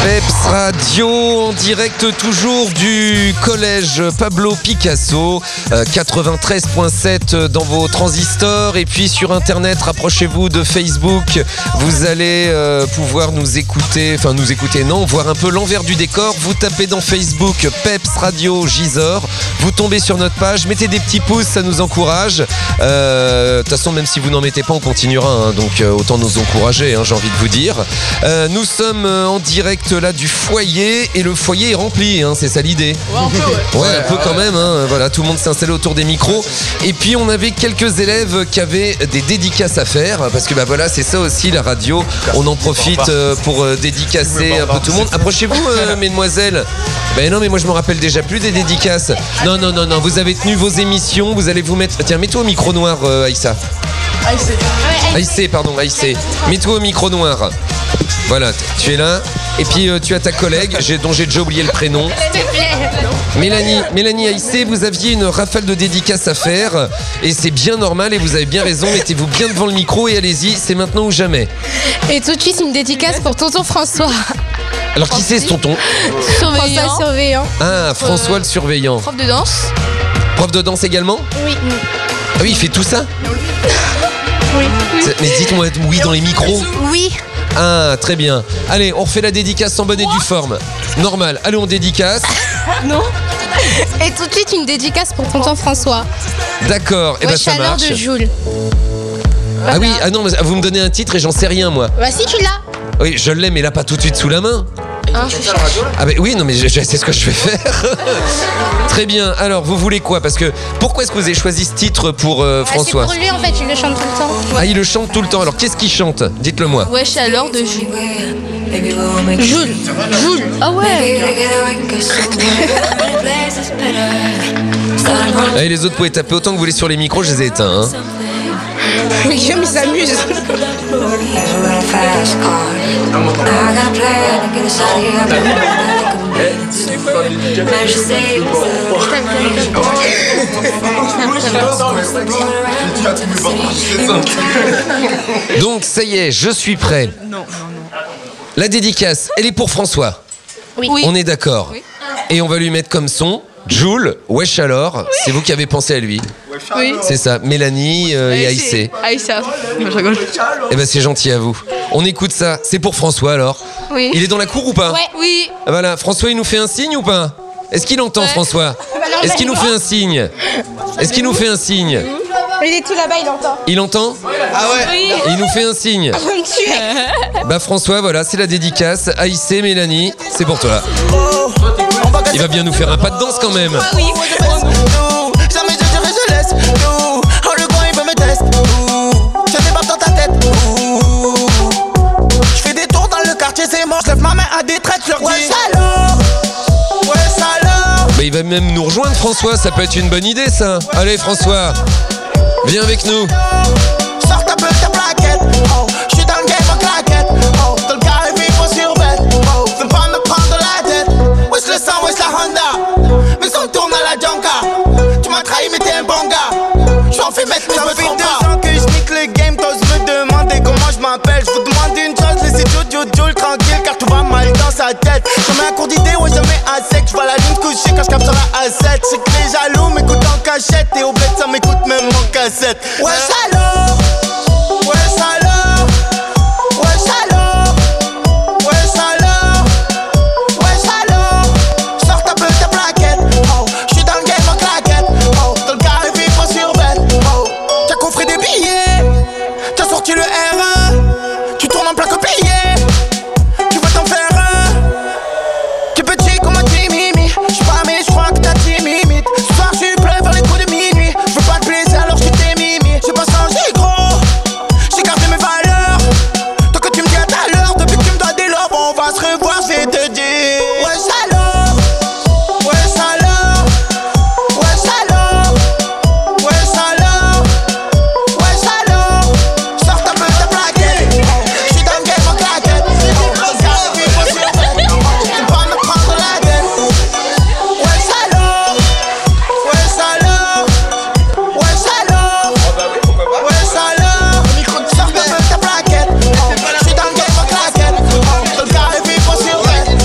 Peps Radio en direct toujours du collège Pablo Picasso, 93.7 dans vos transistors, et puis sur internet, rapprochez-vous de Facebook, vous allez pouvoir nous écouter, voir un peu l'envers du décor. Vous tapez dans Facebook Peps Radio Gisors, vous tombez sur notre page, mettez des petits pouces, ça nous encourage. De toute façon, même si vous n'en mettez pas, on continuera, hein, donc autant nous encourager, hein, j'ai envie de vous dire. Nous sommes en direct là du foyer, et le foyer est rempli, hein, c'est ça l'idée. Ouais, un peu, ouais. Un peu quand même, hein, voilà, tout le monde s'est installé autour des micros. Et puis on avait quelques élèves qui avaient des dédicaces à faire, parce que voilà, c'est ça aussi la radio, on en profite pour dédicacer un peu tout le monde. Approchez-vous, mesdemoiselles. Ben non, mais moi je me rappelle déjà plus des dédicaces. Non, vous avez tenu vos émissions, vous allez vous mettre... Tiens, mets-toi au micro noir, Aïssa. Aïssé. Mets-toi au micro noir. Voilà, tu es là. Et puis tu as ta collègue, dont j'ai déjà oublié le prénom. Mélanie Aïssé, vous aviez une rafale de dédicaces à faire. Et c'est bien normal, et vous avez bien raison. Mettez-vous bien devant le micro et allez-y, c'est maintenant ou jamais. Et tout de suite, une dédicace pour tonton François. Alors qui c'est ce tonton? François surveillant. Ah, François le surveillant. Prof de danse. Prof de danse également? Oui. Ah oui, il fait tout ça? Oui. Mais dites-moi oui dans les micros. Oui. Ah, très bien. Allez, on refait la dédicace en bonne et due forme. Normal. Allez, on dédicace. Non. Et tout de suite, une dédicace pour tonton François. D'accord, et ça marche. De Jules. Ah oui, ah non, vous me donnez un titre et j'en sais rien, moi. Bah si, tu l'as. Oui, je l'ai, mais là, pas tout de suite sous la main. Ah ben oui, non mais je sais ce que je vais faire. Très bien, alors vous voulez quoi? Parce que pourquoi est-ce que vous avez choisi ce titre pour François? C'est pour lui en fait, il le chante tout le temps. Ah, il le chante tout le temps, alors qu'est-ce qu'il chante? Dites-le moi. Wesh alors de Jules. Jules. Ah ouais. Allez, les autres, pouvez taper autant que vous voulez sur les micros, je les ai éteints, hein. Mais Guillaume il s'amuse. Donc ça y est, je suis prêt. Non. La dédicace, elle est pour François. Oui. On est d'accord. Oui. Et on va lui mettre comme son Jules, wesh alors. Oui. C'est vous qui avez pensé à lui. Oui. C'est ça, Mélanie et Aïssé. Aïssa. Je rigole. Eh ben c'est gentil à vous. On écoute ça, c'est pour François alors. Oui. Il est dans la cour ou pas? Ouais. Oui. Voilà, François il nous fait un signe ou pas? Est-ce qu'il entend, François? non, Est-ce qu'il nous fait un signe? Est-ce qu'il nous fait un signe? Il est tout là-bas, il entend. Il entend? Ah ouais. Oui. Il nous fait un signe. Vous me tuez. Bah François, voilà, c'est la dédicace. Aïssé, Mélanie, c'est pour toi. Il va bien nous faire un pas de danse quand même. Ah oui. Jamais je dirais je laisse. Oh le coin il veut me tester. Je débarque dans ta tête. Je fais des tours dans le quartier, c'est mort. Je lève ma main à des traites, je leur dis ouais salaud. Bah il va même nous rejoindre François, ça peut être une bonne idée ça. Allez François, viens avec nous. Sors ta plaquette. Oh, je suis dans le game en claquette. Oh, dans le carré vivre sur bête. Oh, viens pas me prendre la tête. Wesh le sang, wesh la Honda. Mais on tourne à la Djanka. Tu m'as trahi mais t'es un bon gars. J'en fais mettre mais je me trompe pas. Ça fait 2 ans que je nique le game, t'oses me demander comment je m'appelle. Je vous demande une chose, laissez Jojo tranquille car tout va mal dans sa tête. Jamais un cours d'idée, ouais jamais à sec. Je vois la lune coucher quand je capte sur la A7. C'est que les jaloux m'écoutent en cachette. Et au bled ça m'écoute même en cassette. Ouais salaud. Ouais salaud. Ouais salaud. Ouais salaud. Ouais salaud. Sors ta plaquette. Oh, je suis dans le game en claquette. Oh, dans le carré vivre sur bête. Oh, t'as coffré des billets. T'as sorti le R1. Tu tournes en plaque au billet. Tu veux t'en faire un. T'es petit comme un timimi. J'suis pas mais j'crois que t'as timimite. Ce soir j'suis plein vers les coups de minuit. J'veux pas de plaisir alors j'suis tes mimi. J'ai pas changé gros. J'ai gardé mes valeurs. Tant que tu me dis à ta l'heure. Depuis que tu me dois des lobes, on va se revoir, j'vais te dire. Ouais salaud. Ouais salaud. Ouais salaud. Ouais salaud. Ouais salaud. Sors ta plaquette. J'suis dans le game en claquette. Regardez, faut sur bête. Viens pas me prendre la tête. Ouais salaud. Ouais salaud. Ouais salaud. Ouais salaud. Sors ta plaquette. J'suis dans le game en claquette. Dans le carré vivre sur bête.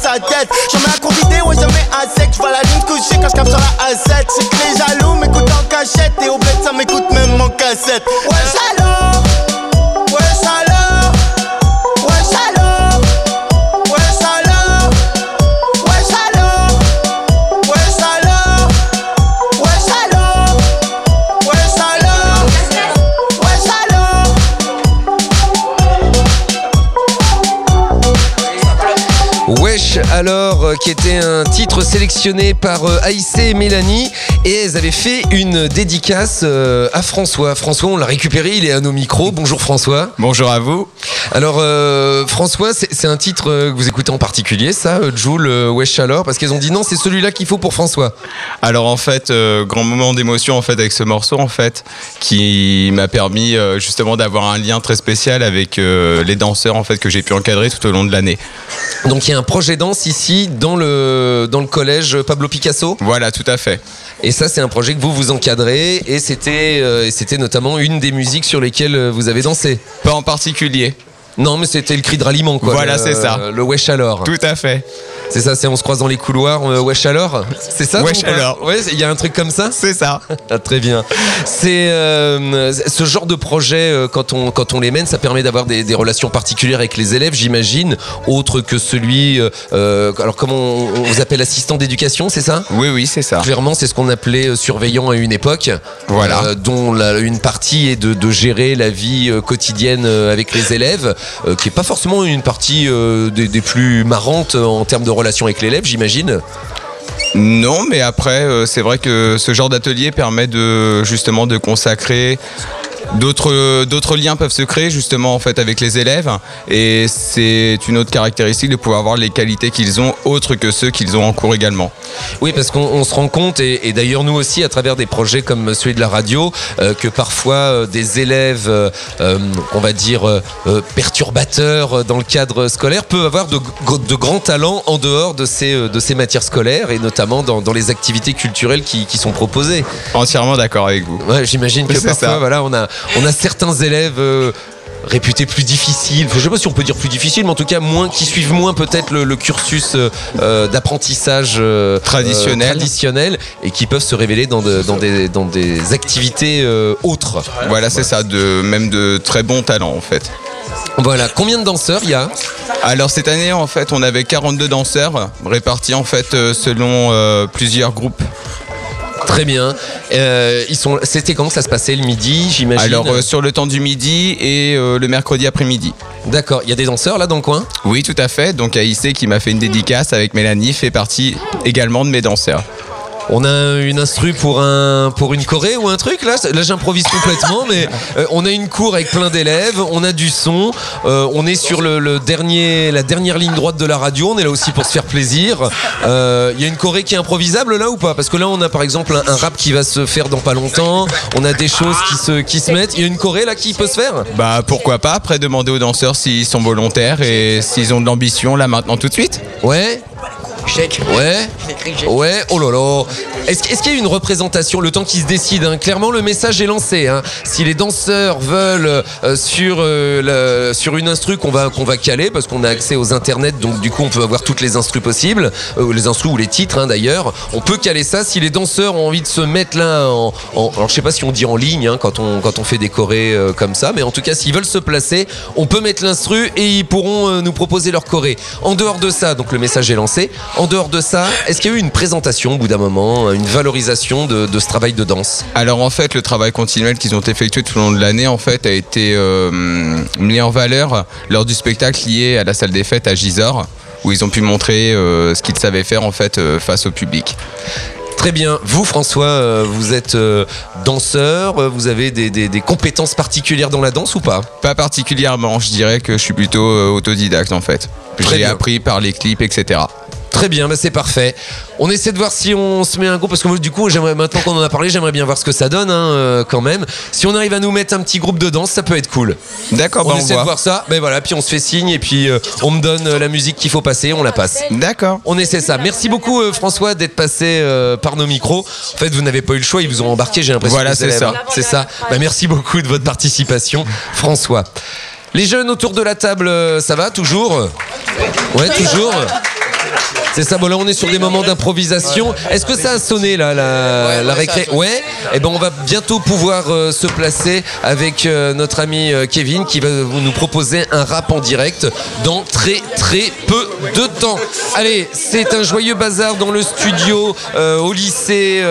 sa tête. Je mets un convidé, ouais, je mets un sec. J'vois la ligne couchée quand j'capte sur la A7. C'est que les jaloux m'écoutent en cachette. Et au bled, ça m'écoute même en cassette. Ouais, chaleur. Ouais, chaleur. Ouais, chaleur. Ouais, chaleur. Ouais, chaleur. Ouais, chaleur. Ouais, chaleur. Ouais, chaleur. Ouais, chaleur. Wesh alors, qui était un titre sélectionné par Aïssé et Mélanie, et elles avaient fait une dédicace à François. François, on l'a récupéré, il est à nos micros. Bonjour François. Bonjour à vous. Alors François, c'est un titre que vous écoutez en particulier, ça, Jul, Wesh alors, parce qu'elles ont dit non, c'est celui-là qu'il faut pour François. Alors en fait, grand moment d'émotion en fait avec ce morceau en fait, qui m'a permis justement d'avoir un lien très spécial avec les danseurs en fait que j'ai pu encadrer tout au long de l'année. Donc il y a un projet danse ici dans le collège Pablo Picasso. Voilà, tout à fait. Et ça, c'est un projet que vous encadrez, et c'était notamment une des musiques sur lesquelles vous avez dansé. Pas en particulier. Non, mais c'était le cri de ralliement, quoi. Voilà, c'est ça. Le wesh alors. Tout à fait. C'est ça, c'est on se croise dans les couloirs, wesh alors. C'est ça. Wesh alors. Ouais, il y a un truc comme ça. C'est ça. Ah, très bien. C'est ce genre de projet, quand on les mène, ça permet d'avoir des relations particulières avec les élèves, j'imagine, autre que celui. Alors comment on vous appelle assistant d'éducation, c'est ça? Oui, c'est ça. Clairement, c'est ce qu'on appelait surveillant à une époque. Voilà. Dont une partie est de gérer la vie quotidienne avec les élèves, qui est pas forcément une partie des plus marrantes en termes de relation avec l'élève, j'imagine. Non, mais après, c'est vrai que ce genre d'atelier permet justement de consacrer. D'autres liens peuvent se créer justement en fait avec les élèves, et c'est une autre caractéristique de pouvoir avoir les qualités qu'ils ont autres que ceux qu'ils ont en cours également. Oui, parce qu'on se rend compte, et d'ailleurs nous aussi à travers des projets comme celui de la radio, que parfois des élèves, on va dire perturbateurs dans le cadre scolaire, peuvent avoir de grands talents en dehors de ces matières scolaires, et notamment dans les activités culturelles qui sont proposées. Entièrement d'accord avec vous. Ouais, j'imagine que parfois, voilà, on a certains élèves réputés plus difficiles, je ne sais pas si on peut dire plus difficiles, mais en tout cas qui suivent moins peut-être le cursus d'apprentissage traditionnel, et qui peuvent se révéler dans des activités autres. Voilà, c'est ça, même de très bons talents en fait. Voilà, combien de danseurs il y a? Alors cette année en fait on avait 42 danseurs répartis en fait selon plusieurs groupes. Très bien. C'était quand ça se passait, le midi, j'imagine? Alors sur le temps du midi et le mercredi après-midi. D'accord. Il y a des danseurs là dans le coin? Oui, tout à fait. Donc Aïssé qui m'a fait une dédicace avec Mélanie fait partie également de mes danseurs. On a une instru pour une choré ou un truc là j'improvise complètement, mais on a une cour avec plein d'élèves, on a du son, on est sur la dernière ligne droite de la radio, on est là aussi pour se faire plaisir. Il y a une choré qui est improvisable là ou pas? Parce que là on a par exemple un rap qui va se faire dans pas longtemps, on a des choses qui se mettent. Il y a une choré là qui peut se faire? Bah pourquoi pas, après demander aux danseurs s'ils sont volontaires et s'ils ont de l'ambition là maintenant tout de suite. Ouais. Ouais, oh là là. Est-ce qu'il y a une représentation, le temps qui se décide, hein? Clairement le message est lancé, hein. Si les danseurs veulent sur une instru qu'on va caler, parce qu'on a accès aux internets, donc du coup on peut avoir toutes les instrus possibles, les instrus ou les titres, hein, d'ailleurs, on peut caler ça. Si les danseurs ont envie de se mettre là alors je sais pas si on dit en ligne, hein, quand on fait des chorés comme ça, mais en tout cas s'ils veulent se placer, on peut mettre l'instru et ils pourront nous proposer leur choré. En dehors de ça, donc le message est lancé. En dehors de ça, est-ce qu'il y a eu une présentation au bout d'un moment, une valorisation de ce travail de danse? Alors en fait, le travail continuel qu'ils ont effectué tout au long de l'année en fait a été mis en valeur lors du spectacle lié à la salle des fêtes à Gisors, où ils ont pu montrer ce qu'ils savaient faire en fait face au public. Très bien. Vous, François, vous êtes danseur, vous avez des compétences particulières dans la danse ou pas? Pas particulièrement, je dirais que je suis plutôt autodidacte en fait. J'ai appris par les clips, etc. Très bien, bah c'est parfait. On essaie de voir si on se met un groupe, parce que du coup, maintenant qu'on en a parlé, j'aimerais bien voir ce que ça donne, hein, quand même. Si on arrive à nous mettre un petit groupe de danse, ça peut être cool. D'accord, on essaie de voir ça, ben voilà, puis on se fait signe, et puis on me donne la musique qu'il faut passer, on la passe. D'accord. On essaie ça. Merci beaucoup François d'être passé par nos micros. En fait, vous n'avez pas eu le choix, ils vous ont embarqué, j'ai l'impression. Voilà, c'est ça. C'est ça. Bah, merci beaucoup de votre participation, François. Les jeunes autour de la table, ça va toujours? Ouais, toujours. C'est ça, bon là on est sur des moments d'improvisation. Est-ce que ça a sonné là, la récré? Ouais. Et ben on va bientôt pouvoir se placer avec notre ami Kevin qui va nous proposer un rap en direct dans très très peu de temps. Allez, c'est un joyeux bazar dans le studio au lycée,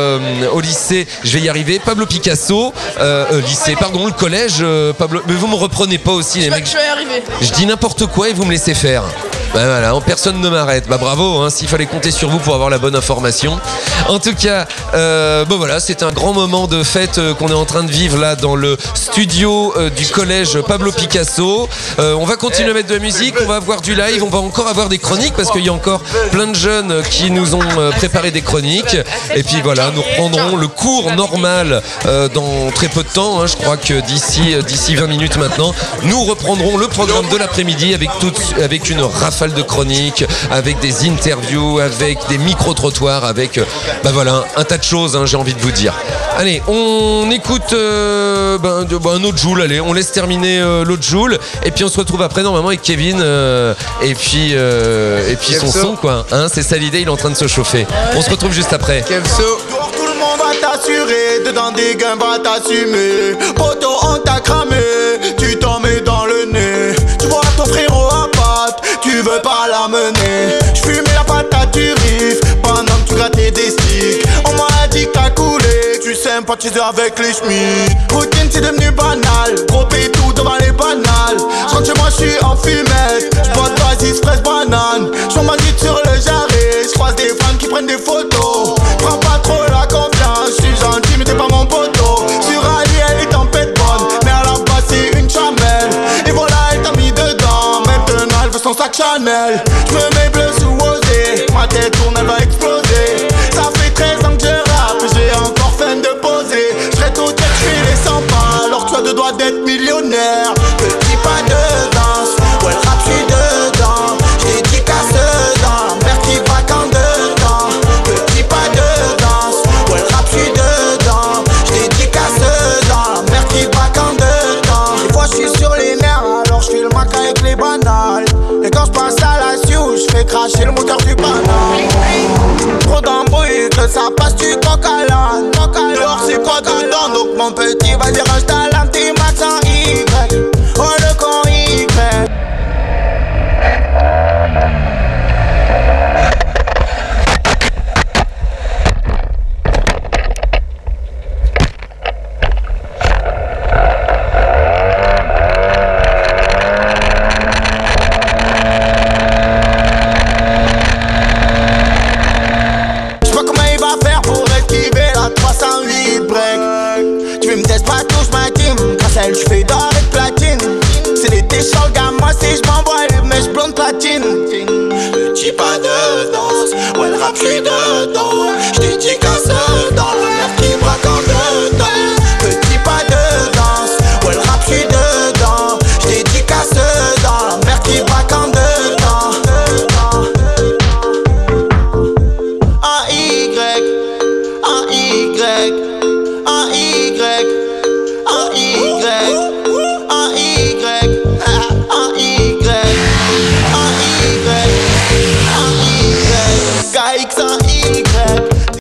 je vais y arriver, Pablo Picasso, le collège, Pablo, mais vous me reprenez pas aussi les mecs. Je vais y arriver. Je dis n'importe quoi et vous me laissez faire. Bah voilà, personne ne m'arrête. Bah bravo, hein, s'il fallait compter sur vous pour avoir la bonne information. En tout cas, bon voilà, c'est un grand moment de fête qu'on est en train de vivre là dans le studio du collège Pablo Picasso. On va continuer à mettre de la musique, on va avoir du live, on va encore avoir des chroniques parce qu'il y a encore plein de jeunes qui nous ont préparé des chroniques. Et puis voilà, nous reprendrons le cours normal dans très peu de temps. Hein, je crois que d'ici 20 minutes maintenant, nous reprendrons le programme de l'après-midi avec une rafale de chroniques, avec des interviews, avec des micro-trottoirs, avec bah voilà, un tas de choses, hein, j'ai envie de vous dire. Allez, on écoute un autre Joule, allez, on laisse terminer l'autre Joule, et puis on se retrouve après normalement avec Kevin, et puis son son, quoi. Hein, c'est ça l'idée, il est en train de se chauffer. On se retrouve juste après. Tout le monde va t'assurer, dedans des gains va t'assumer. Poto, on t'a cramé, tu t'en mets dans le nez. Tu vois ton frérot à patte, tu veux pas l'amener. J'fumais la patate du riff, pendant que tu grattais des sticks. On m'a dit que t'as coulé, tu sympathises avec les schmitts. Routine c'est devenu banal, gros tout devant les banales. J'rentre chez moi j'suis en fumette, j'boite basis, fraise, banane. J'm'en m'invite sur le jarret, j'croise des fans qui prennent des photos. Prends pas trop la confiance, j'suis gentil mais t'es pas mon poteau. Sur Ali elle est en pète bonne, mais à la base c'est une chamelle. Et voilà elle t'a mis dedans, maintenant elle veut son sac Chanel. J'me mets bleu sous osé, ma tête tourne elle va exploser. Ça fait 13 ans que je rappe, j'ai encore faim de poser. J'serais tout tête, j'fais les 100 pas, alors tu as 2 doigts d'être millionnaire. Petit pas de danse, ouais le rap j'suis dedans. J'dédicace dedans, merde qui va quand dedans. Petit pas de danse, ouais le rap j'suis dedans. J'dédicace dedans, merde qui va quand dedans. Des fois j'suis sur les nerfs, alors j'fais le mac avec les banales. Et quand j'passe à la sioux, j'fais cracher le moteur du banal. Trop d'embrouille, que ça passe du coq à l'âne. Dehors c'est quoi dedans, donc mon petit vas-y range ta lame, t'es max en Y. Oh le con Y. J'fais d'or et de platine. C'est l'été sur le gamme, moi si j'm'envoie mais j'blonde platine. Petit pas de danse, ouais le rap j'suis dedans. J'dédicace dans le nerf qui braque en dedans. Petit pas de danse, ouais le rap j'suis dedans. J'dédicace dans le nerf qui braque en dedans. Un Y, un Y, un Y. Un Y, un Y, un Y, un Y, un Y, KX, un Y.